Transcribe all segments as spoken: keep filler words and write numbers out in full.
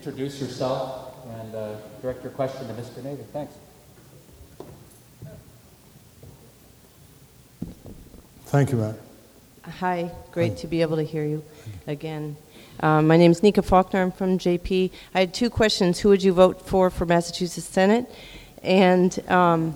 introduce yourself and uh, direct your question to Mister Nader. Thanks. Thank you, Matt. Hi, great Hi. to be able to hear you again. Um, my name is Nika Faulkner. I'm from J P. I had two questions. Who would you vote for for Massachusetts Senate? And um,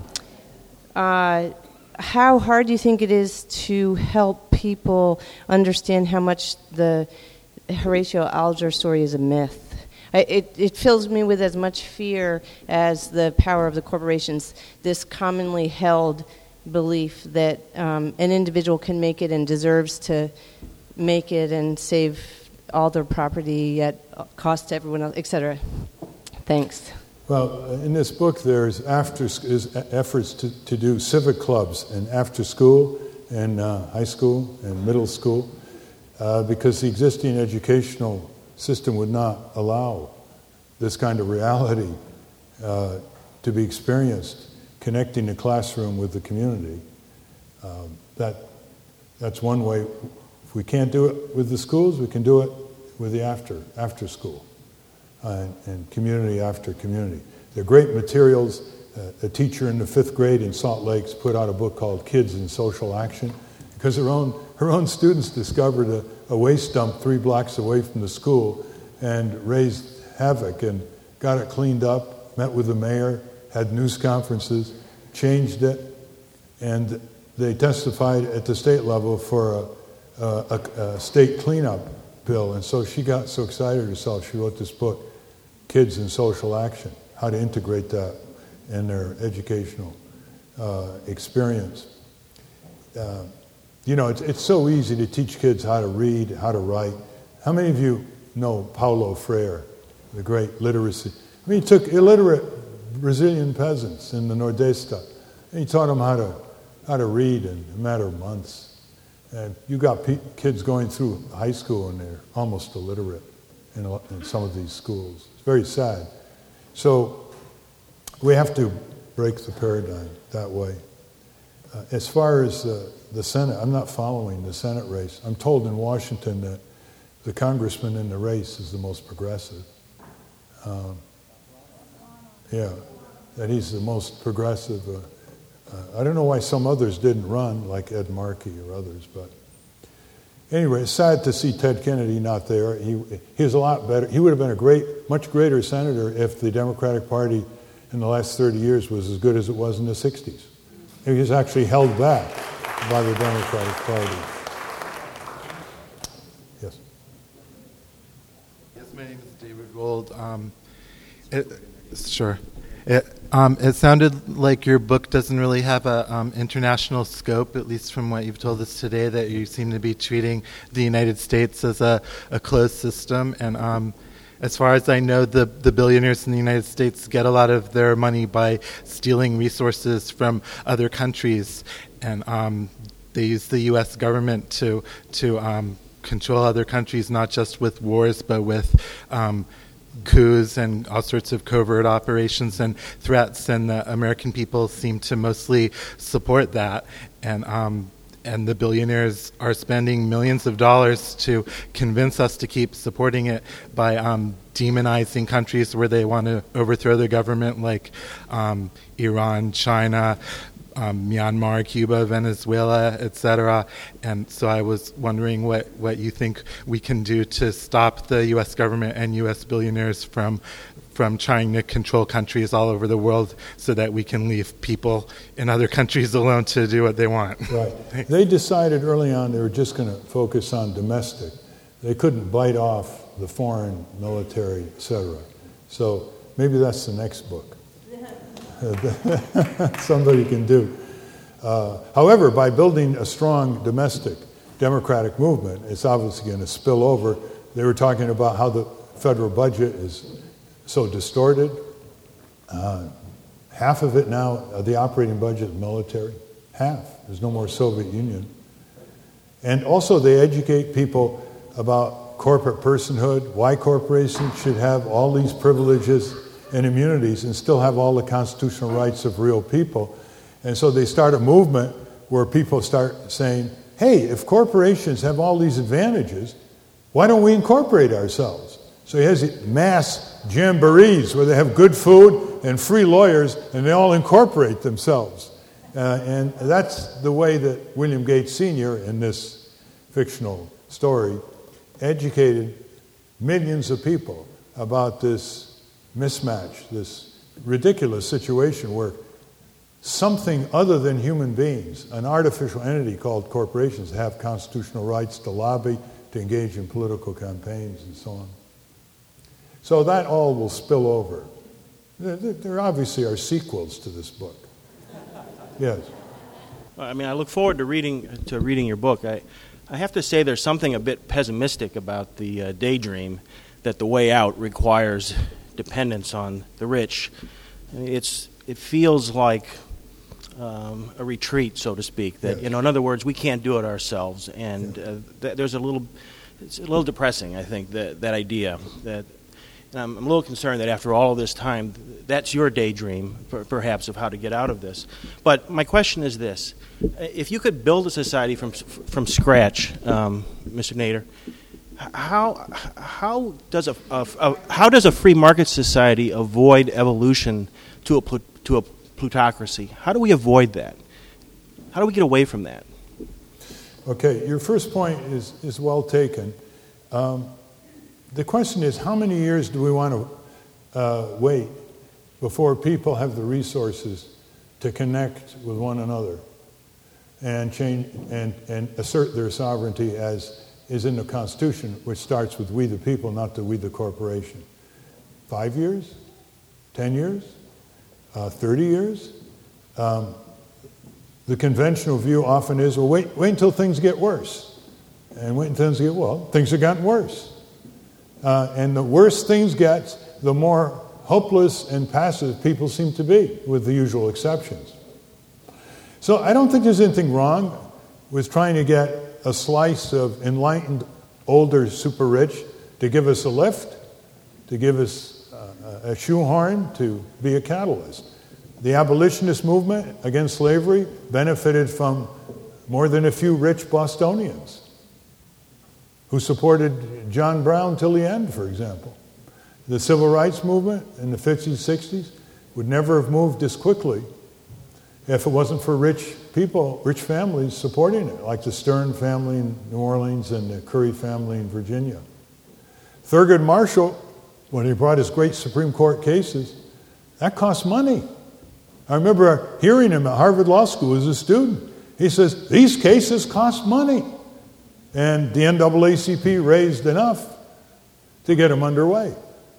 uh, how hard do you think it is to help people understand how much the Horatio Alger story is a myth? I, it, it fills me with as much fear as the power of the corporations, this commonly held belief that um, an individual can make it and deserves to make it and save all their property at cost to everyone else, et cetera. Thanks. Well, in this book, there's after is efforts to, to do civic clubs and after school and uh, high school and middle school uh, because the existing educational system would not allow this kind of reality uh, to be experienced, connecting the classroom with the community. Um, that that's one way. If we can't do it with the schools, we can do it with the after after school uh, and, and community after community. They're great materials. Uh, a teacher in the fifth grade in Salt Lakes put out a book called Kids in Social Action because her own her own students discovered a, a waste dump three blocks away from the school and raised havoc and got it cleaned up, met with the mayor, had news conferences, changed it, and they testified at the state level for a, a, a state cleanup bill. And so she got so excited herself, she wrote this book, Kids in Social Action, how to integrate that in their educational uh, experience. Uh, you know, it's, it's so easy to teach kids how to read, how to write. How many of you know Paulo Freire, the great literacy? I mean, he took illiterate Brazilian peasants in the Nordeste, and he taught them how to how to read in a matter of months. And you got pe- kids going through high school and they're almost illiterate in, a, in some of these schools. It's very sad. So we have to break the paradigm that way. Uh, as far as uh, the Senate, I'm not following the Senate race. I'm told in Washington that the congressman in the race is the most progressive. Um, yeah, that he's the most progressive. Uh, uh, I don't know why some others didn't run, like Ed Markey or others, but anyway, it's sad to see Ted Kennedy not there. He he was a lot better. He would have been a great, much greater senator if the Democratic Party in the last thirty years was as good as it was in the sixties. He was actually held back by the Democratic Party. Yes. Yes, my name is David Gold. Um, it, sure. It, um, it sounded like your book doesn't really have a um, international scope, at least from what you've told us today, that you seem to be treating the United States as a, a closed system. And um, as far as I know, the, the billionaires in the United States get a lot of their money by stealing resources from other countries. And um, they use the U S government to, to um, control other countries, not just with wars, but with um, coups and all sorts of covert operations and threats, and the American people seem to mostly support that. And um, and the billionaires are spending millions of dollars to convince us to keep supporting it by um, demonizing countries where they want to overthrow the government, like um, Iran, China, Um, Myanmar, Cuba, Venezuela, et cetera. And so I was wondering what, what you think we can do to stop the U S government and U S billionaires from from trying to control countries all over the world so that we can leave people in other countries alone to do what they want. Right. They decided early on they were just going to focus on domestic. They couldn't bite off the foreign military, et cetera. So maybe that's the next book. Somebody can do. Uh, however, by building a strong domestic democratic movement, it's obviously going to spill over. They were talking about how the federal budget is so distorted. Uh, half of it now, uh, the operating budget, military, half. There's no more Soviet Union. And also they educate people about corporate personhood, why corporations should have all these privileges and immunities and still have all the constitutional rights of real people. And so they start a movement where people start saying, hey, if corporations have all these advantages, why don't we incorporate ourselves? So he has mass jamborees where they have good food and free lawyers, and they all incorporate themselves. Uh, and that's the way that William Gates Senior, in this fictional story, educated millions of people about this mismatch, this ridiculous situation where something other than human beings, an artificial entity called corporations, have constitutional rights to lobby, to engage in political campaigns, and so on. So that all will spill over. There, there obviously are sequels to this book. Yes. I mean, I look forward to reading to reading your book. I, I have to say there's something a bit pessimistic about the uh, daydream that the way out requires dependence on the rich. I mean, it's it feels like um, a retreat, so to speak. That yes. you know, in other words, we can't do it ourselves, and uh, th- there's a little it's a little depressing. I think that that idea that. And I'm, I'm a little concerned that after all of this time, that's your daydream, per, perhaps, of how to get out of this. But my question is this. If you could build a society from from scratch, um, Mister Nader, how how does a, a, a how does a free market society avoid evolution to a to a plutocracy? How do we avoid that? How do we get away from that? Okay, your first point is, is well taken. Um, The question is, how many years do we want to uh, wait before people have the resources to connect with one another and change and, and assert their sovereignty as is in the Constitution, which starts with we the people, not the we the corporation? Five years? Ten years? Uh, Thirty years? Um, the conventional view often is, well, wait, wait until things get worse. And wait until things get, well, things have gotten worse. Uh, and the worse things get, the more hopeless and passive people seem to be, with the usual exceptions. So I don't think there's anything wrong with trying to get a slice of enlightened, older super rich to give us a lift, to give us uh, a shoehorn, to be a catalyst. The abolitionist movement against slavery benefited from more than a few rich Bostonians who supported John Brown till the end, for example. The civil rights movement in the fifties, sixties would never have moved this quickly if it wasn't for rich people, rich families supporting it, like the Stern family in New Orleans and the Curry family in Virginia. Thurgood Marshall, when he brought his great Supreme Court cases, that cost money. I remember hearing him at Harvard Law School as a student. He says, these cases cost money. And the N double A C P raised enough to get them underway.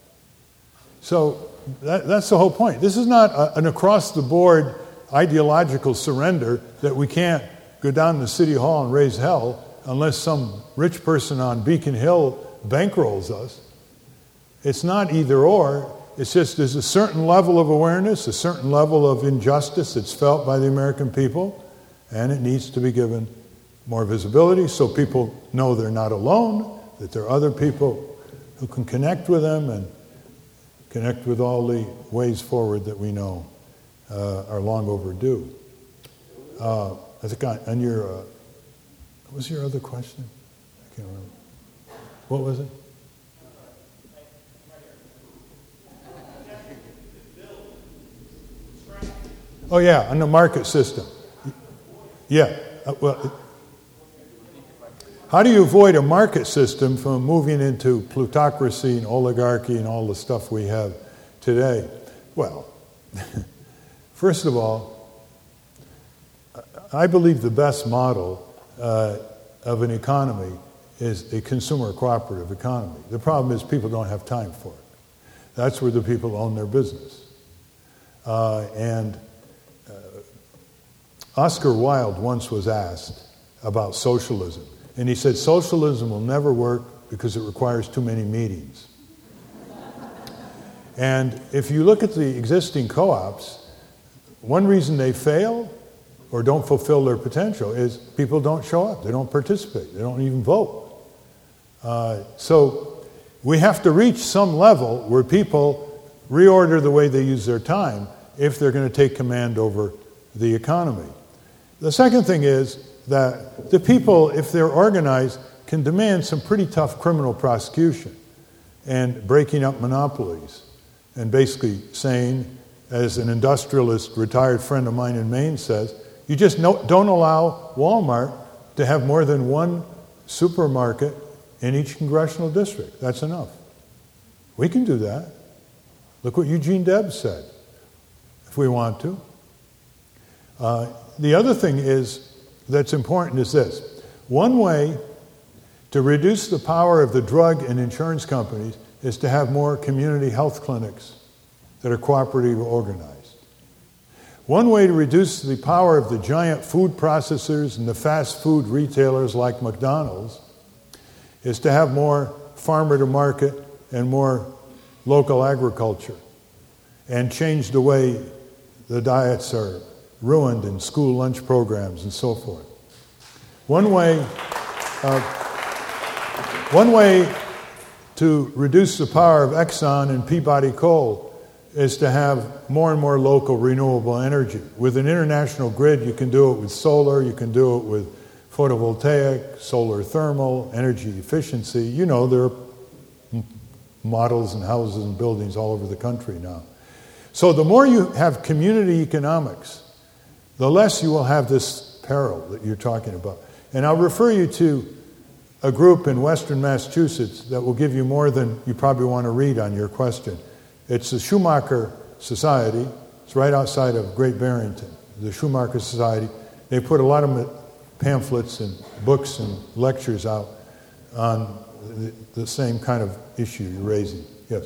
So that, that's the whole point. This is not a, an across-the-board ideological surrender that we can't go down to City Hall and raise hell unless some rich person on Beacon Hill bankrolls us. It's not either-or. It's just there's a certain level of awareness, a certain level of injustice that's felt by the American people, and it needs to be given more visibility so people know they're not alone, that there are other people who can connect with them and connect with all the ways forward that we know uh, are long overdue. Uh, I think on, on your, uh, what was your other question? I can't remember. What was it? Oh yeah, on the market system. Yeah, uh, well, how do you avoid a market system from moving into plutocracy and oligarchy and all the stuff we have today? Well, first of all, I believe the best model uh, of an economy is a consumer cooperative economy. The problem is people don't have time for it. That's where the people own their business. Uh, and uh, Oscar Wilde once was asked about socialism. And he said, socialism will never work because it requires too many meetings. And if you look at the existing co-ops, one reason they fail or don't fulfill their potential is people don't show up. They don't participate. They don't even vote. Uh, so we have to reach some level where people reorder the way they use their time if they're going to take command over the economy. The second thing is that the people, if they're organized, can demand some pretty tough criminal prosecution. and breaking up monopolies and basically saying, as an industrialist, retired friend of mine in Maine says, you just no, don't allow Walmart to have more than one supermarket in each congressional district. That's enough. We can do that. Look what Eugene Debs said, if we want to. Uh, the other thing is that's important is this. One way to reduce the power of the drug and insurance companies is to have more community health clinics that are cooperatively organized. One way to reduce the power of the giant food processors and the fast food retailers like McDonald's is to have more farmer to market and more local agriculture and change the way the diets are ruined in school lunch programs and so forth. One way, uh, one way to reduce the power of Exxon and Peabody Coal is to have more and more local renewable energy. With an international grid, you can do it with solar, you can do it with photovoltaic, solar thermal, energy efficiency. You know, there are models and houses and buildings all over the country now. So the more you have community economics, the less you will have this peril that you're talking about. And I'll refer you to a group in Western Massachusetts that will give you more than you probably want to read on your question. It's the Schumacher Society. It's right outside of Great Barrington, the Schumacher Society. They put a lot of pamphlets and books and lectures out on the, the same kind of issue you're raising. Yes.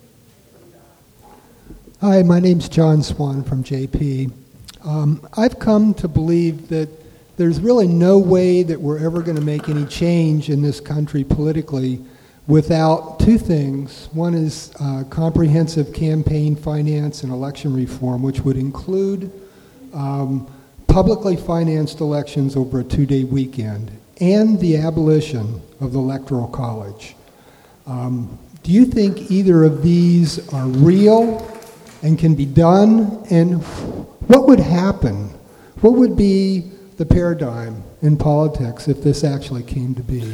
Hi, my name's John Swan from J P. Um, I've come to believe that there's really no way that we're ever going to make any change in this country politically without two things. One is uh, comprehensive campaign finance and election reform, which would include um, publicly financed elections over a two-day weekend and the abolition of the Electoral College. Um, do you think either of these are real and can be done? And what would happen? What would be the paradigm in politics if this actually came to be?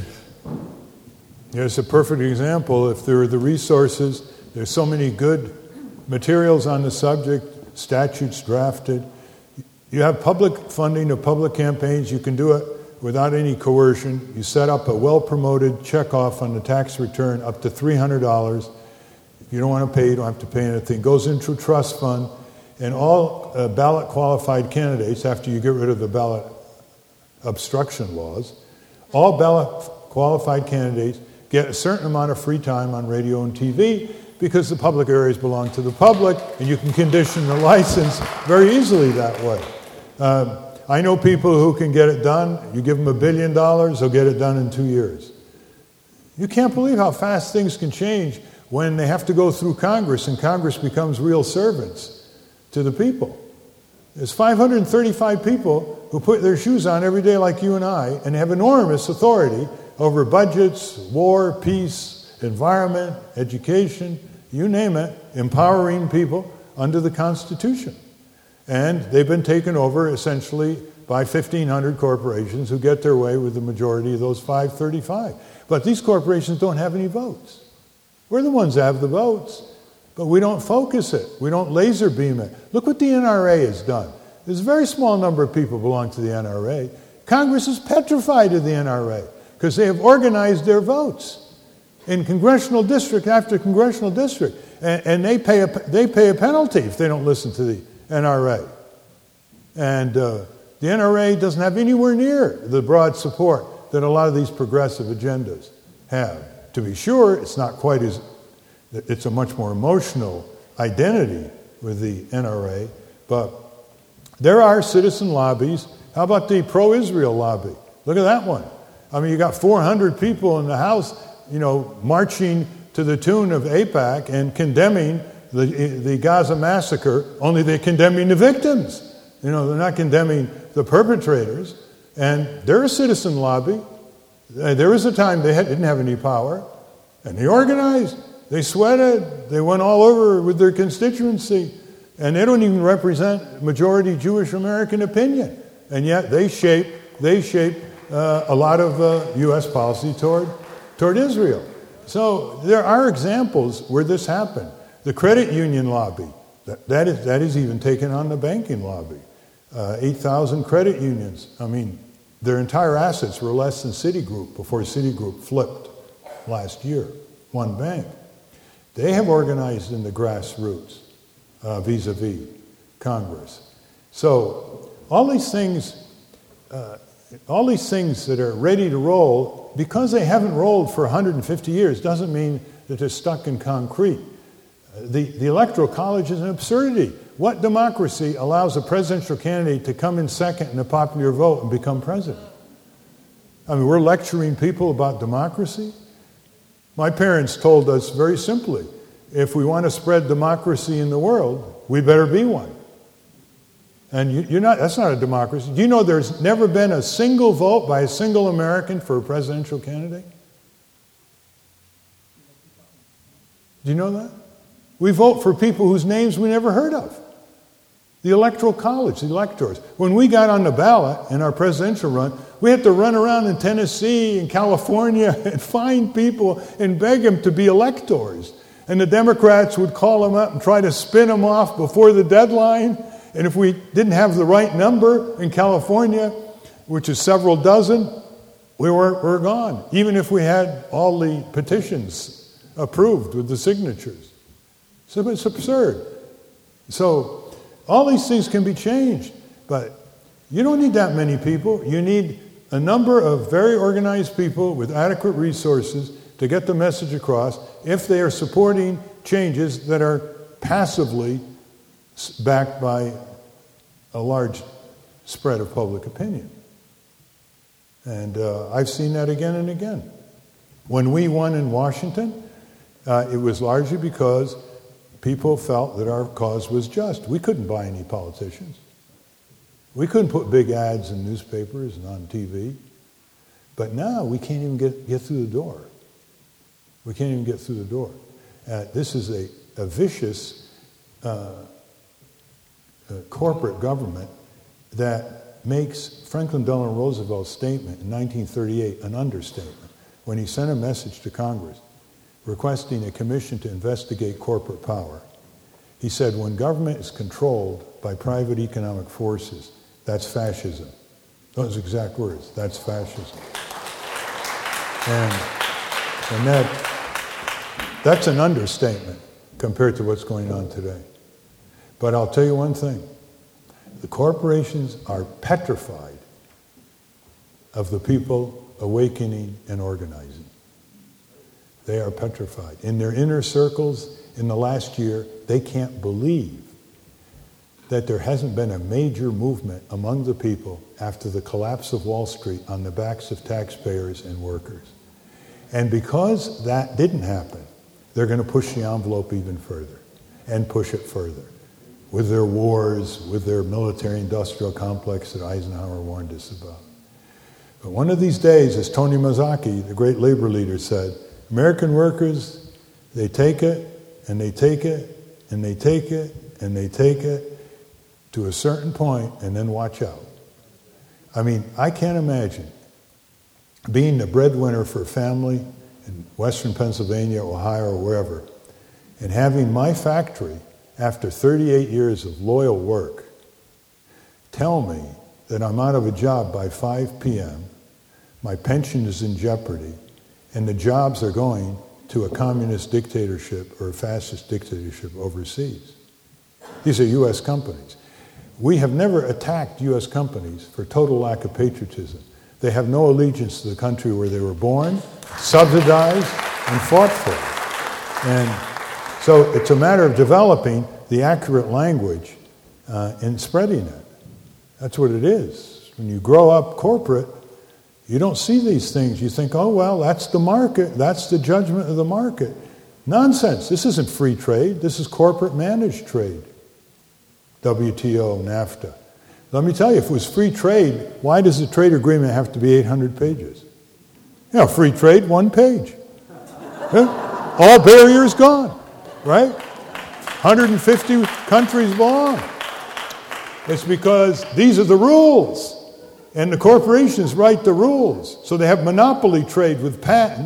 Here's a perfect example. If there are the resources, there's so many good materials on the subject, statutes drafted. You have public funding of public campaigns. You can do it without any coercion. You set up a well-promoted checkoff on the tax return up to three hundred dollars. If you don't want to pay, you don't have to pay anything. It goes into a trust fund. And all uh, ballot-qualified candidates, after you get rid of the ballot obstruction laws, all ballot-qualified candidates get a certain amount of free time on radio and T V because the public areas belong to the public, and you can condition the license very easily that way. Um, I know people who can get it done. You give them a billion dollars, they'll get it done in two years. You can't believe how fast things can change when they have to go through Congress, and Congress becomes real servants to the people. There's five hundred thirty-five people who put their shoes on every day like you and I and have enormous authority over budgets, war, peace, environment, education, you name it, empowering people under the Constitution. And they've been taken over essentially by fifteen hundred corporations who get their way with the majority of those five hundred thirty-five. But these corporations don't have any votes. We're the ones that have the votes. But we don't focus it. We don't laser beam it. Look what the N R A has done. There's a very small number of people belong to the N R A. Congress is petrified of the N R A because they have organized their votes in congressional district after congressional district. And, and they, pay a, they pay a penalty if they don't listen to the N R A. And uh, the N R A doesn't have anywhere near the broad support that a lot of these progressive agendas have. To be sure, it's not quite as It's a much more emotional identity with the N R A, but there are citizen lobbies. How about the pro-Israel lobby? Look at that one. I mean, you got four hundred people in the House, you know, marching to the tune of AIPAC and condemning the the Gaza massacre. Only they're condemning the victims. You know, they're not condemning the perpetrators. And they're a citizen lobby. There was a time they had, didn't have any power, and they organized. They sweated. They went all over with their constituency. And they don't even represent majority Jewish American opinion. And yet they shape they shape uh, a lot of uh, U S policy toward toward Israel. So there are examples where this happened. The credit union lobby, that, that, is, that is even taken on the banking lobby. Uh, eight thousand credit unions. I mean, their entire assets were less than Citigroup before Citigroup flipped last year, one bank. They have organized in the grassroots uh, vis-a-vis Congress. So all these things, uh, all these things that are ready to roll, because they haven't rolled for one hundred fifty years, doesn't mean that they're stuck in concrete. Uh, the, the Electoral College is an absurdity. What democracy allows a presidential candidate to come in second in a popular vote and become president? I mean, we're lecturing people about democracy? My parents told us very simply, if we want to spread democracy in the world, we better be one. And you, you're not, that's not a democracy. Do you know there's never been a single vote by a single American for a presidential candidate? Do you know that? We vote for people whose names we never heard of. The Electoral College, the electors. When we got on the ballot in our presidential run, we had to run around in Tennessee and California and find people and beg them to be electors. And the Democrats would call them up and try to spin them off before the deadline. And if we didn't have the right number in California, which is several dozen, we were, we were gone. Even if we had all the petitions approved with the signatures. So it's absurd. So all these things can be changed, but you don't need that many people. You need a number of very organized people with adequate resources to get the message across if they are supporting changes that are passively backed by a large spread of public opinion. And uh, I've seen that again and again. When we won in Washington, uh, it was largely because people felt that our cause was just. We couldn't buy any politicians. We couldn't put big ads in newspapers and on T V. But now we can't even get, get through the door. We can't even get through the door. Uh, this is a, a vicious uh, uh, corporate government that makes Franklin Delano Roosevelt's statement in nineteen thirty-eight an understatement when he sent a message to Congress requesting a commission to investigate corporate power. He said, when government is controlled by private economic forces, that's fascism. Those exact words, that's fascism. And, and that, that's an understatement compared to what's going on today. But I'll tell you one thing. The corporations are petrified of the people awakening and organizing. They are petrified. In their inner circles, in the last year, they can't believe that there hasn't been a major movement among the people after the collapse of Wall Street on the backs of taxpayers and workers. And because that didn't happen, they're going to push the envelope even further and push it further with their wars, with their military-industrial complex that Eisenhower warned us about. But one of these days, as Tony Mazzocchi, the great labor leader, said, American workers, they take it, and they take it, and they take it, and they take it to a certain point, and then watch out. I mean, I can't imagine being the breadwinner for a family in western Pennsylvania, Ohio, or wherever, and having my factory, after thirty-eight years of loyal work, tell me that I'm out of a job by five p.m., my pension is in jeopardy, and the jobs are going to a communist dictatorship or a fascist dictatorship overseas. These are U S companies. We have never attacked U S companies for total lack of patriotism. They have no allegiance to the country where they were born, subsidized, and fought for. And so it's a matter of developing the accurate language uh, and spreading it. That's what it is. When you grow up corporate, you don't see these things. You think, oh, well, that's the market. That's the judgment of the market. Nonsense. This isn't free trade. This is corporate managed trade. W T O, NAFTA. Let me tell you, if it was free trade, why does the trade agreement have to be eight hundred pages? You know, free trade, one page. Yeah? All barriers gone, right? one hundred fifty countries long. It's because these are the rules. And the corporations write the rules. So they have monopoly trade with patents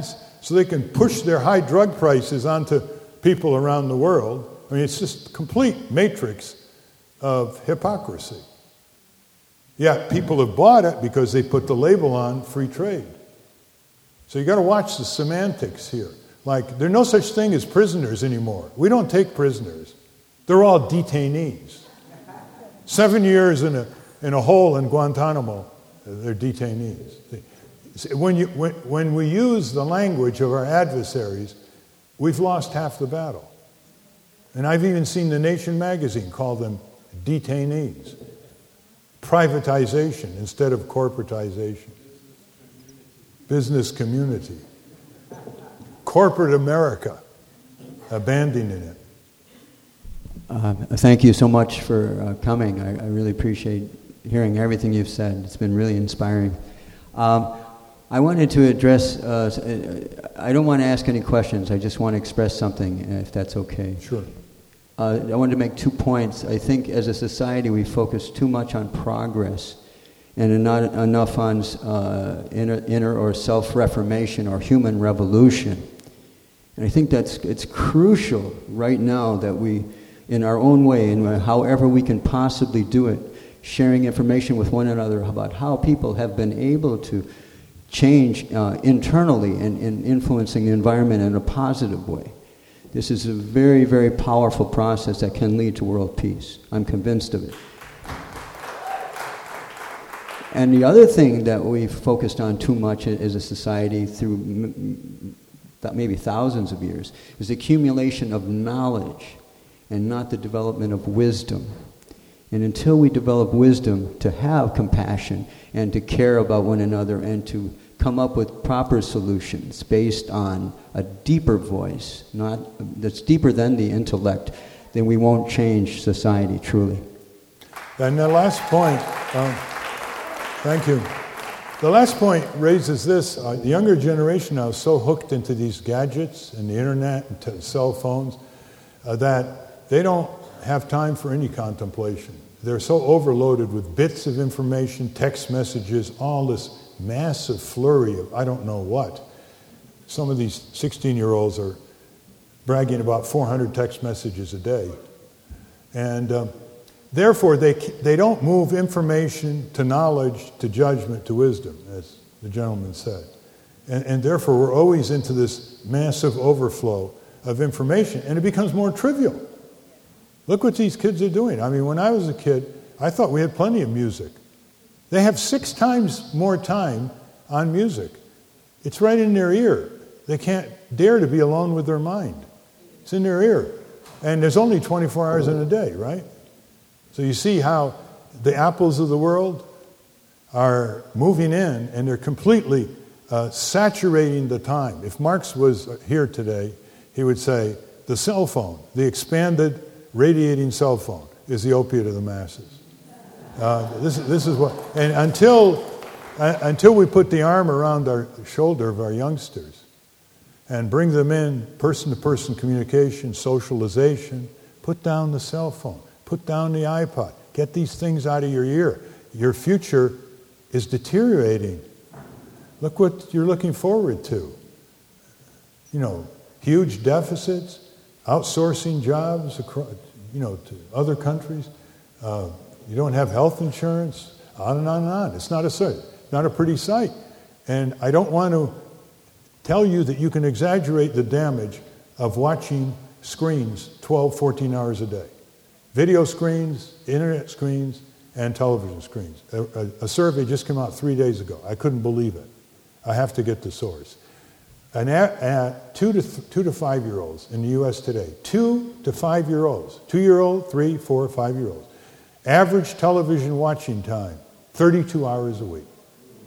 so they can push their high drug prices onto people around the world. I mean, it's just a complete matrix of hypocrisy. Yet people have bought it because they put the label on free trade. So you got to watch the semantics here. Like, there's no such thing as prisoners anymore. We don't take prisoners. They're all detainees. Seven years in a in a hole in Guantanamo, they're detainees. When you when, when we use the language of our adversaries, we've lost half the battle. And I've even seen The Nation magazine call them detainees. Privatization instead of corporatization. Business community. Corporate America, abandoning it. Uh, thank you so much for uh, coming. I, I really appreciate hearing everything you've said. It's been really inspiring. Um, I wanted to address, uh, I don't want to ask any questions. I just want to express something, if that's okay. Sure. Uh, I wanted to make two points. I think as a society we focus too much on progress and not enough on uh, inner, inner or self-reformation or human revolution. And I think that's it's crucial right now that we, in our own way, and however we can possibly do it, sharing information with one another about how people have been able to change uh, internally and, and influencing the environment in a positive way. This is a very, very powerful process that can lead to world peace. I'm convinced of it. And the other thing that we've focused on too much as a society through m- m- maybe thousands of years is the accumulation of knowledge and not the development of wisdom. And until we develop wisdom to have compassion and to care about one another and to come up with proper solutions based on a deeper voice, not that's deeper than the intellect, then we won't change society truly. And the last point, um, thank you. The last point raises this. Uh, the younger generation now is so hooked into these gadgets and the internet and t- cell phones uh, that they don't have time for any contemplation. They're so overloaded with bits of information, text messages, all this massive flurry of I don't know what. Some of these sixteen-year-olds are bragging about four hundred text messages a day. And um, therefore, they they don't move information to knowledge, to judgment, to wisdom, as the gentleman said. And, and therefore, we're always into this massive overflow of information, and it becomes more trivial. Look what these kids are doing. I mean, when I was a kid, I thought we had plenty of music. They have six times more time on music. It's right in their ear. They can't dare to be alone with their mind. It's in their ear. And there's only twenty-four hours in a day, right? So you see how the apples of the world are moving in, and they're completely uh, saturating the time. If Marx was here today, he would say, the cell phone, the expanded radiating cell phone, is the opiate of the masses. Uh, this, this is what, and until uh, until we put the arm around our shoulder of our youngsters and bring them in person-to-person communication, socialization, put down the cell phone, put down the iPod, get these things out of your ear. Your future is deteriorating. Look what you're looking forward to. You know, huge deficits, outsourcing jobs across, you know, to other countries. Uh, you don't have health insurance, on and on and on. It's not a sight, not a pretty sight. And I don't want to tell you that you can exaggerate the damage of watching screens twelve, fourteen hours a day. Video screens, internet screens, and television screens. A, a, a survey just came out three days ago. I couldn't believe it. I have to get the source. And at, at two to th- two to five-year-olds in the U S today, two to five-year-olds, two-year-old, three, four, five-year-olds, average television watching time, thirty-two hours a week.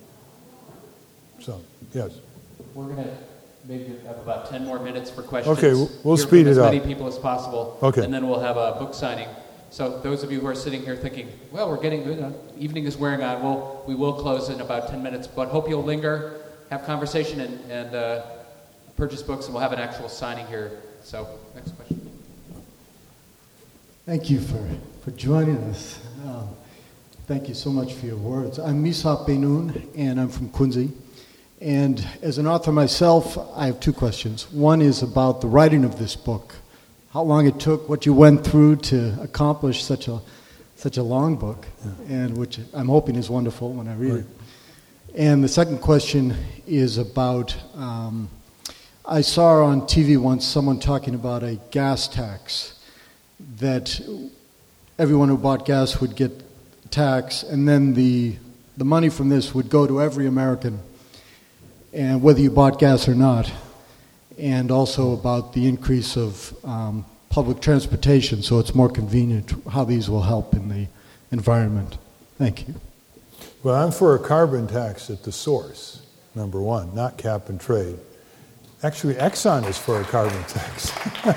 So, yes. We're going to maybe have about ten more minutes for questions. Okay, we'll, we'll Hear speed from it up. as many people as possible. Okay. And then we'll have a book signing. So those of you who are sitting here thinking, well, we're getting, you know, evening is wearing on, we'll, we will close in about ten minutes, but hope you'll linger, have conversation, and, and uh, purchase books, and we'll have an actual signing here. So, next question. Thank you for, for joining us. Um, thank you so much for your words. I'm Misap Benun, and I'm from Kunzi. And as an author myself, I have two questions. One is about the writing of this book, how long it took, what you went through to accomplish such a such a long book, yeah. and which I'm hoping is wonderful when I read right. it. And the second question is about, um, I saw on T V once someone talking about a gas tax, that everyone who bought gas would get tax, and then the the money from this would go to every American, and whether you bought gas or not, and also about the increase of um, public transportation, so it's more convenient, how these will help in the environment. Thank you. Well, I'm for a carbon tax at the source, number one, not cap and trade. Actually, Exxon is for a carbon tax.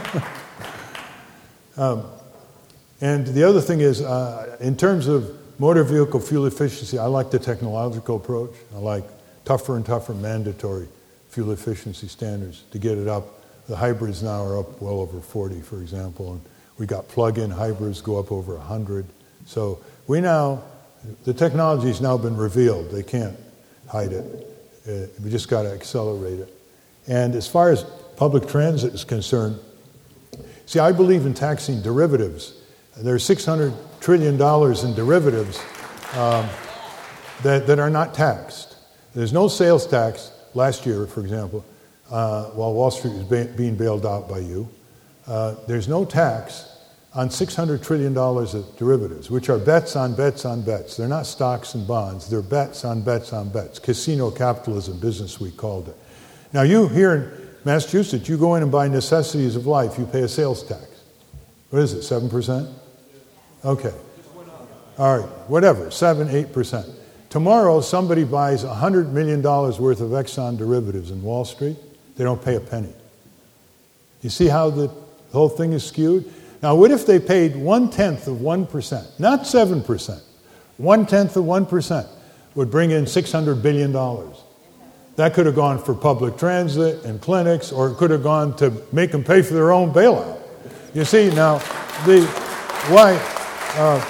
um, and the other thing is, uh, in terms of motor vehicle fuel efficiency, I like the technological approach. I like tougher and tougher mandatory fuel efficiency standards to get it up. The hybrids now are up well over forty, for example, and we got plug-in hybrids go up over one hundred. So we now, the technology's now been revealed. They can't hide it. Uh, we just got to accelerate it. And as far as public transit is concerned, see, I believe in taxing derivatives. There's six hundred trillion dollars in derivatives um, that, that are not taxed. There's no sales tax last year, for example, uh, while Wall Street was ba- being bailed out by you. Uh, there's no tax on six hundred trillion dollars of derivatives, which are bets on bets on bets. They're not stocks and bonds. They're bets on bets on bets. Casino capitalism, Business Week called it. Now, you here in Massachusetts, you go in and buy necessities of life, you pay a sales tax. What is it, seven percent? Okay. All right, whatever, seven, eight percent. Tomorrow, somebody buys one hundred million dollars worth of Exxon derivatives in Wall Street. They don't pay a penny. You see how the whole thing is skewed? Now, what if they paid one-tenth of one percent? Not seven percent. One-tenth of one percent would bring in six hundred billion dollars. That could have gone for public transit and clinics, or it could have gone to make them pay for their own bailout. You see, now, the why... Uh,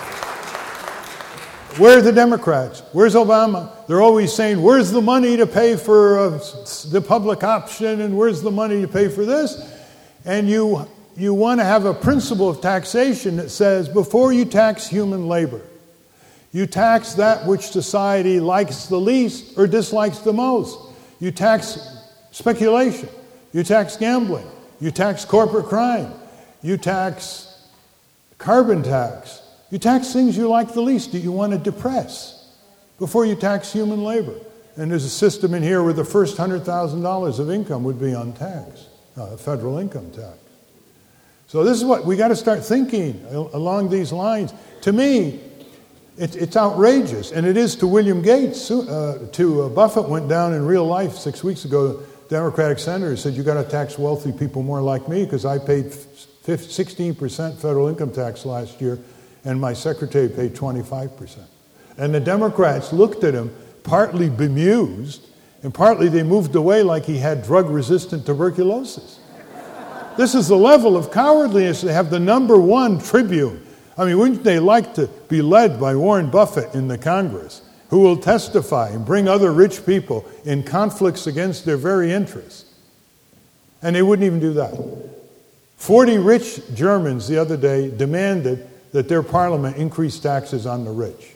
Where are the Democrats? Where's Obama? They're always saying, where's the money to pay for uh, the public option, and where's the money to pay for this? And you you want to have a principle of taxation that says, before you tax human labor, you tax that which society likes the least or dislikes the most. You tax speculation. You tax gambling. You tax corporate crime. You tax carbon tax. You tax things you like the least that you want to depress before you tax human labor. And there's a system in here where the first one hundred thousand dollars of income would be untaxed, uh, federal income tax. So this is what, we got to start thinking along these lines. To me, it, it's outrageous, and it is to William Gates. Uh, to uh, Buffett went down in real life six weeks ago. Democratic senator said, you got to tax wealthy people more like me because I paid sixteen percent federal income tax last year, and my secretary paid twenty-five percent. And the Democrats looked at him, partly bemused, and partly they moved away like he had drug-resistant tuberculosis. This is the level of cowardliness. They have the number one tribune. I mean, wouldn't they like to be led by Warren Buffett in the Congress, who will testify and bring other rich people in conflicts against their very interests? And they wouldn't even do that. Forty rich Germans the other day demanded that their parliament increase taxes on the rich.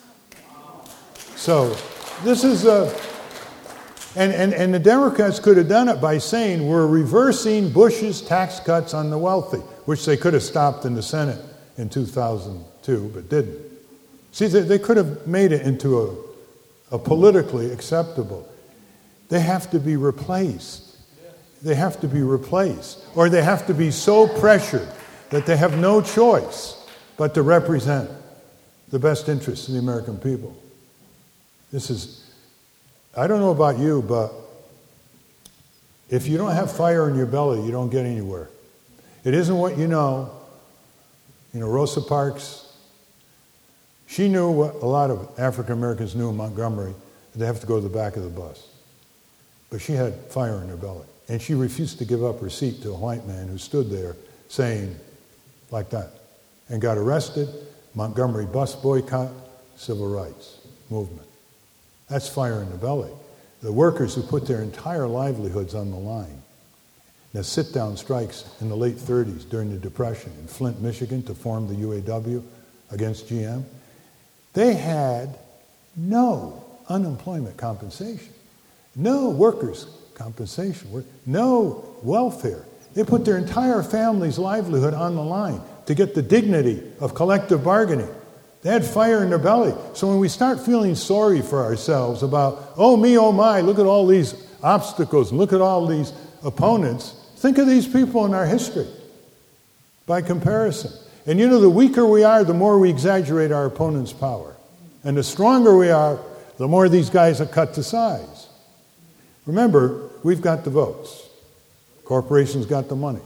So this is a... And, and, and the Democrats could have done it by saying, we're reversing Bush's tax cuts on the wealthy, which they could have stopped in the Senate in two thousand two, but didn't. See, they, they could have made it into a, a politically acceptable. They have to be replaced. They have to be replaced. Or they have to be so pressured that they have no choice but to represent the best interests of the American people. This is... I don't know about you, but if you don't have fire in your belly, you don't get anywhere. It isn't what you know. You know, Rosa Parks, she knew what a lot of African Americans knew in Montgomery, that they have to go to the back of the bus. But she had fire in her belly. And she refused to give up her seat to a white man who stood there saying, like that, and got arrested. Montgomery bus boycott, civil rights movement. That's fire in the belly. The workers who put their entire livelihoods on the line. Now, sit-down strikes in the late thirties during the Depression in Flint, Michigan, to form the U A W against G M. They had no unemployment compensation, no workers' compensation, no welfare. They put their entire family's livelihood on the line to get the dignity of collective bargaining. They had fire in their belly. So when we start feeling sorry for ourselves about, oh me, oh my, look at all these obstacles, and look at all these opponents, think of these people in our history by comparison. And you know, the weaker we are, the more we exaggerate our opponent's power. And the stronger we are, the more these guys are cut to size. Remember, we've got the votes. Corporations got the money.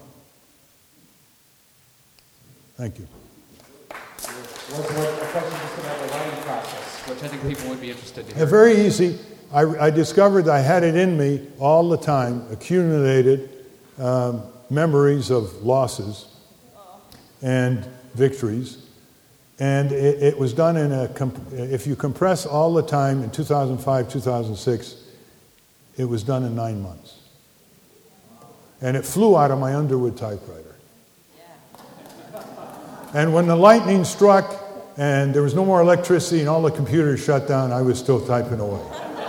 Thank you. Was there a question just about the writing process, which I think people would be interested in? Yeah, very easy. I, I discovered I had it in me all the time, accumulated um, memories of losses and victories. And it, it was done in a, comp- if you compress all the time in two thousand five, two thousand six, it was done in nine months. And it flew out of my Underwood typewriter. And when the lightning struck and there was no more electricity and all the computers shut down, I was still typing away.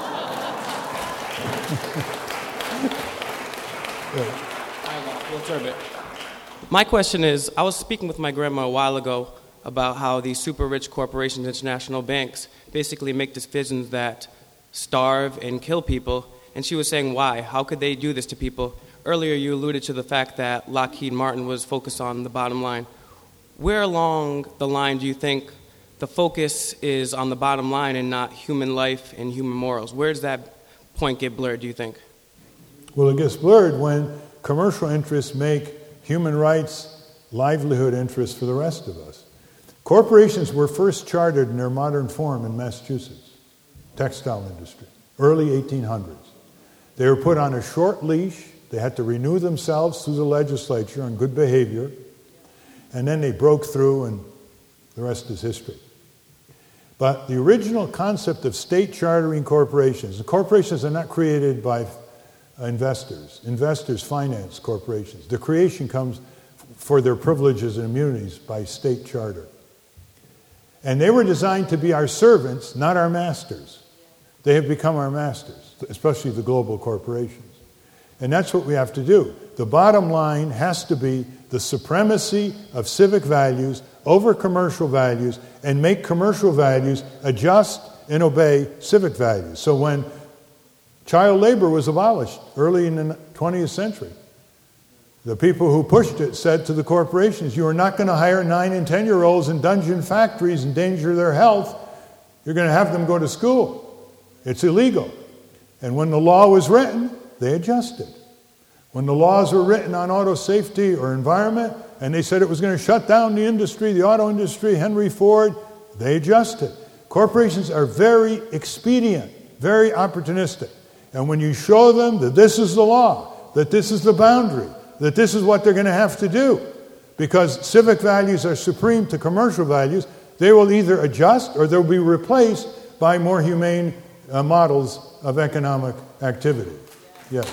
My question is, I was speaking with my grandma a while ago about how these super rich corporations, international banks, basically make decisions that starve and kill people. And she was saying, why? How could they do this to people? Earlier you alluded to the fact that Lockheed Martin was focused on the bottom line. Where along the line do you think the focus is on the bottom line and not human life and human morals? Where does that point get blurred, do you think? Well, it gets blurred when commercial interests make human rights livelihood interests for the rest of us. Corporations were first chartered in their modern form in Massachusetts, textile industry, early eighteen hundreds. They were put on a short leash. They had to renew themselves through the legislature on good behavior. And then they broke through, and the rest is history. But the original concept of state chartering corporations, the corporations are not created by investors. Investors finance corporations. The creation comes for their privileges and immunities by state charter. And they were designed to be our servants, not our masters. They have become our masters, especially the global corporations. And that's what we have to do. The bottom line has to be the supremacy of civic values over commercial values, and make commercial values adjust and obey civic values. So when child labor was abolished early in the twentieth century, the people who pushed it said to the corporations, you are not going to hire nine and ten-year-olds in dungeon factories, endanger their health. You're going to have them go to school. It's illegal. And when the law was written, they adjusted. When the laws were written on auto safety or environment, and they said it was going to shut down the industry, the auto industry, Henry Ford, they adjusted. Corporations are very expedient, very opportunistic. And when you show them that this is the law, that this is the boundary, that this is what they're going to have to do, because civic values are supreme to commercial values, they will either adjust or they'll be replaced by more humane uh, models of economic activity. Yes.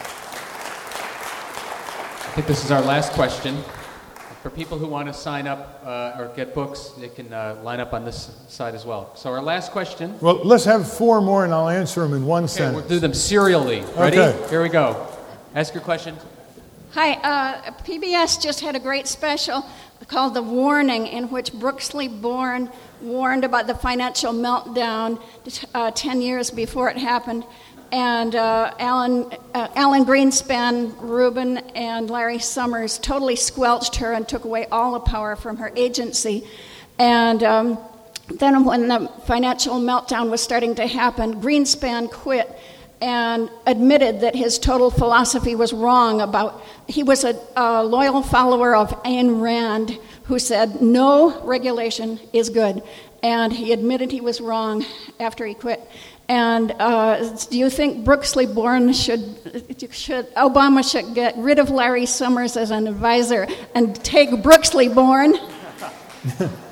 I think this is our last question. For people who want to sign up uh, or get books, they can uh, line up on this side as well. So our last question. Well, let's have four more and I'll answer them in one okay, sentence. We'll do them serially. Ready? Okay. Here we go. Ask your question. Hi, uh, P B S just had a great special called The Warning, in which Brooksley Born warned about the financial meltdown uh, ten years before it happened. And uh, Alan, uh, Alan Greenspan, Rubin, and Larry Summers totally squelched her and took away all the power from her agency. And um, then when the financial meltdown was starting to happen, Greenspan quit and admitted that his total philosophy was wrong about, he was a, a loyal follower of Ayn Rand, who said no regulation is good. And he admitted he was wrong after he quit. And uh, do you think Brooksley Born should, should, Obama should get rid of Larry Summers as an advisor and take Brooksley Born?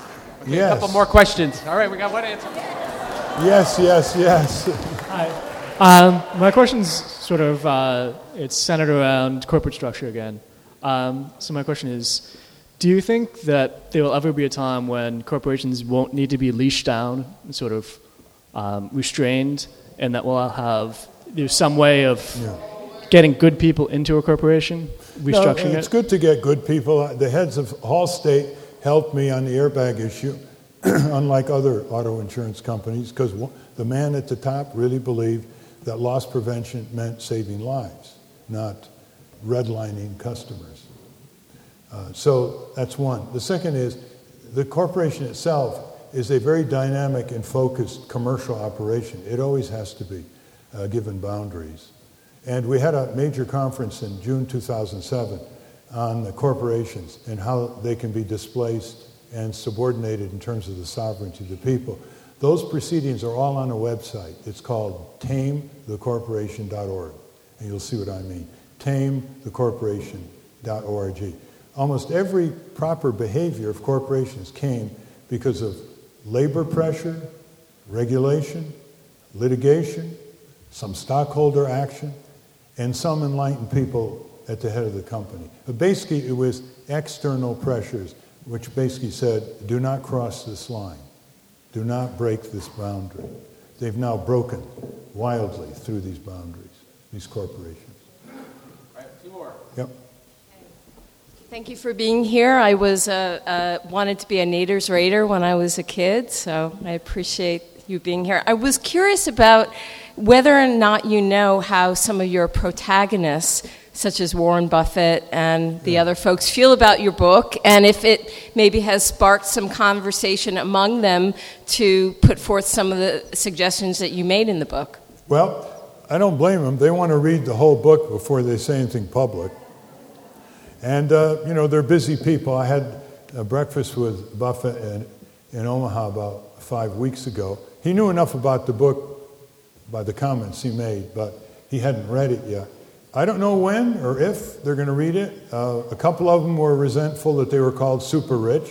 Yes. A couple more questions. All right, we got one answer. Yes, yes, yes. Hi. Um, my question's sort of, uh, it's centered around corporate structure again. Um, so my question is, do you think that there will ever be a time when corporations won't need to be leashed down and sort of um, restrained, and that we'll have, there's some way of yeah. getting good people into a corporation, restructuring no, it? It's good to get good people. The heads of Hall State helped me on the airbag issue, unlike other auto insurance companies, because the man at the top really believed that loss prevention meant saving lives, not redlining customers. Uh, so that's one. The second is the corporation itself is a very dynamic and focused commercial operation. It always has to be, uh, given boundaries. And we had a major conference in June two thousand seven on the corporations and how they can be displaced and subordinated in terms of the sovereignty of the people. Those proceedings are all on a website. It's called tame the corporation dot org, and you'll see what I mean. tame the corporation dot org. Almost every proper behavior of corporations came because of labor pressure, regulation, litigation, some stockholder action, and some enlightened people at the head of the company. But basically, it was external pressures, which basically said, do not cross this line. Do not break this boundary. They've now broken wildly through these boundaries, these corporations. All right, two more. Yep. Thank you for being here. I was uh, uh, wanted to be a Nader's Raider when I was a kid, so I appreciate you being here. I was curious about whether or not you know how some of your protagonists, such as Warren Buffett and the yeah. other folks, feel about your book, and if it maybe has sparked some conversation among them to put forth some of the suggestions that you made in the book. Well, I don't blame them. They want to read the whole book before they say anything public. And, uh, you know, they're busy people. I had a breakfast with Buffett in, in Omaha about five weeks ago. He knew enough about the book by the comments he made, but he hadn't read it yet. I don't know when or if they're going to read it. Uh, a couple of them were resentful that they were called super rich.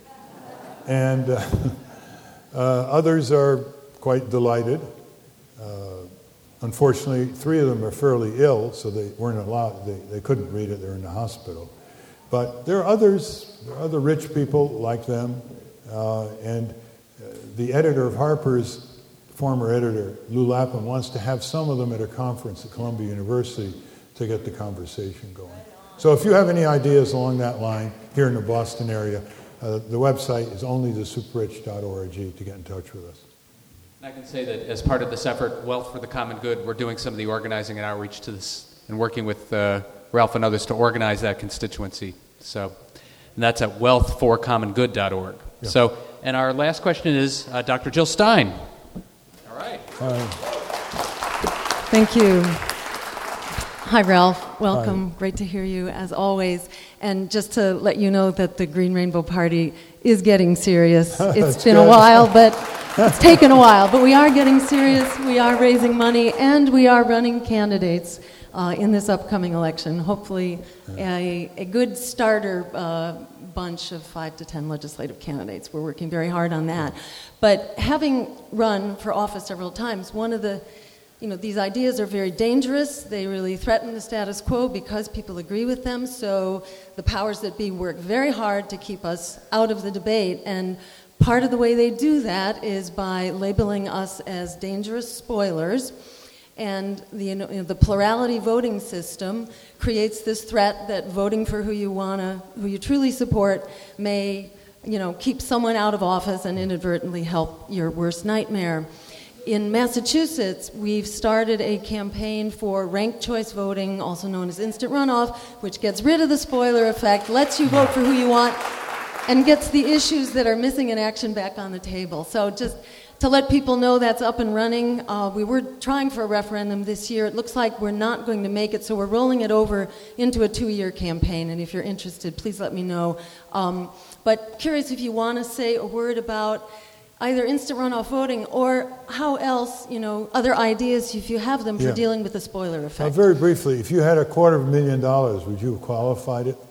And uh, uh, others are quite delighted. Uh, unfortunately, three of them are fairly ill, so they weren't allowed, they, they couldn't read it, they're in the hospital. But there are others, there are other rich people like them, uh, and uh, the editor of Harper's, former editor, Lou Lapham, wants to have some of them at a conference at Columbia University to get the conversation going. So if you have any ideas along that line here in the Boston area, uh, the website is only the super rich dot org to get in touch with us. I can say that as part of this effort, Wealth for the Common Good, we're doing some of the organizing and outreach to this and working with uh, Ralph and others to organize that constituency. So, and that's at wealth for common good dot org. Yeah. So, and our last question is uh, Doctor Jill Stein. All right. Hi. Thank you. Hi, Ralph. Welcome. Hi. Great to hear you, as always. And just to let you know that the Green Rainbow Party is getting serious. It's been good. a while, but it's taken a while. But we are getting serious. We are raising money, and we are running candidates uh, in this upcoming election. Hopefully, a, a good starter uh, bunch of five to ten legislative candidates. We're working very hard on that. But having run for office several times, one of the You know, these ideas are very dangerous. They really threaten the status quo because people agree with them. So the powers that be work very hard to keep us out of the debate. And part of the way they do that is by labeling us as dangerous spoilers. And the, you know, the plurality voting system creates this threat that voting for who you wanna, who you truly support, may, you know, keep someone out of office and inadvertently help your worst nightmare. In Massachusetts, we've started a campaign for ranked choice voting, also known as instant runoff, which gets rid of the spoiler effect, lets you vote for who you want, and gets the issues that are missing in action back on the table. So just to let people know that's up and running, uh, we were trying for a referendum this year. It looks like we're not going to make it, so we're rolling it over into a two-year campaign. And if you're interested, please let me know. Um, but curious if you want to say a word about either instant runoff voting or how else, you know, other ideas, if you have them, for yeah. dealing with the spoiler effect. Now, very briefly, if you had a quarter of a million dollars, would you have qualified it?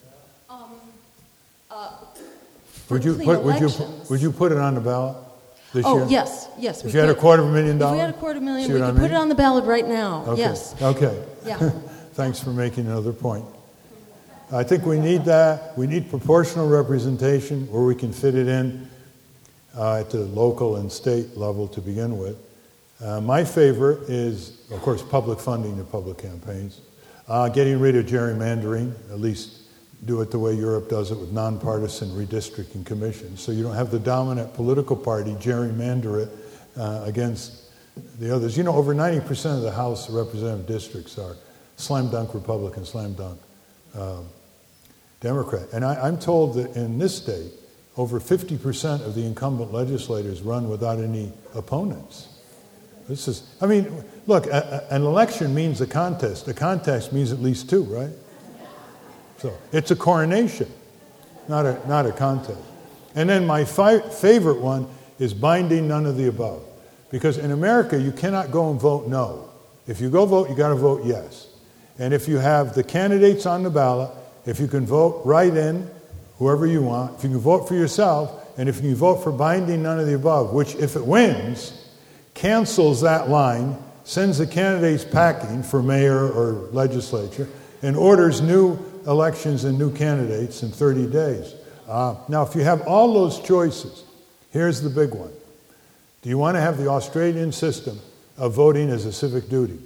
Um, uh, would you put would you would you put it on the ballot? this oh, year? yes, yes. If you had a quarter of a million dollars? If we had a quarter million, See we what could I put mean? it on the ballot right now. Okay. Yes. Okay. Yeah. Thanks for making another point. I think we need that. We need proportional representation where we can fit it in uh, at the local and state level to begin with. Uh, my favorite is, of course, public funding of public campaigns. Uh, getting rid of gerrymandering, at least do it the way Europe does it with nonpartisan redistricting commissions. So you don't have the dominant political party gerrymander it uh, against the others. You know, over ninety percent of the House representative districts are slam dunk Republican, slam dunk uh, Democrat. And I, I'm told that in this state, over fifty percent of the incumbent legislators run without any opponents. This is, I mean, look, a, a, an election means a contest. A contest means at least two, right? So it's a coronation, not a, not a contest. And then my fi- favorite one is binding none of the above. Because in America, you cannot go and vote no. If you go vote, you got to vote yes. And if you have the candidates on the ballot, if you can vote right in whoever you want, if you can vote for yourself, and if you can vote for binding none of the above, which if it wins, cancels that line, sends the candidates packing for mayor or legislature, and orders new elections and new candidates in thirty days. Uh, now, if you have all those choices, here's the big one. Do you want to have the Australian system of voting as a civic duty?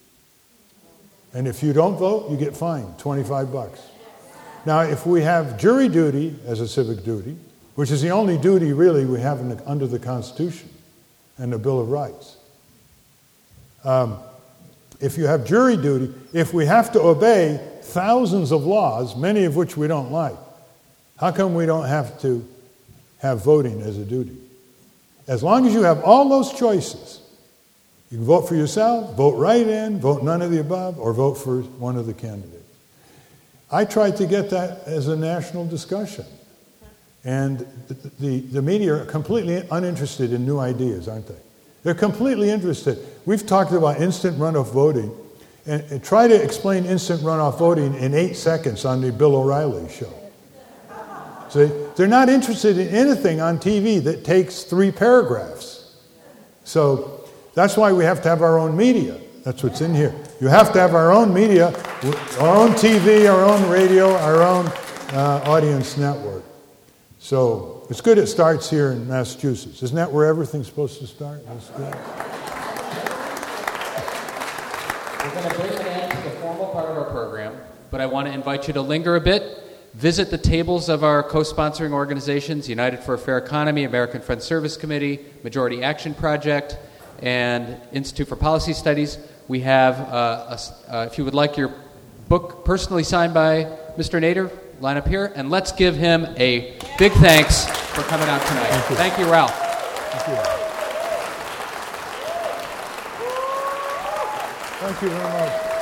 And if you don't vote, you get fined twenty-five bucks. Now, if we have jury duty as a civic duty, which is the only duty really we have in the, under the Constitution and the Bill of Rights, um, if you have jury duty, if we have to obey thousands of laws, many of which we don't like, how come we don't have to have voting as a duty? As long as you have all those choices, you can vote for yourself, vote right in, vote none of the above, or vote for one of the candidates. I tried to get that as a national discussion. And the, the, the media are completely uninterested in new ideas, aren't they? They're completely interested. We've talked about instant runoff voting, and, and try to explain instant runoff voting in eight seconds on the Bill O'Reilly show. See, they're not interested in anything on T V that takes three paragraphs. So that's why we have to have our own media. That's what's in here. You have to have our own media, our own T V, our own radio, our own uh, audience network. So it's good it starts here in Massachusetts. Isn't that where everything's supposed to start? That's good. We're going to bring an end to the formal part of our program, but I want to invite you to linger a bit. Visit the tables of our co-sponsoring organizations, United for a Fair Economy, American Friends Service Committee, Majority Action Project, and Institute for Policy Studies. We have, uh, a, uh, if you would like your book personally signed by Mister Nader, line up here, and let's give him a big thanks for coming out tonight. Thank you, Thank you Ralph. Thank you. Thank you very much.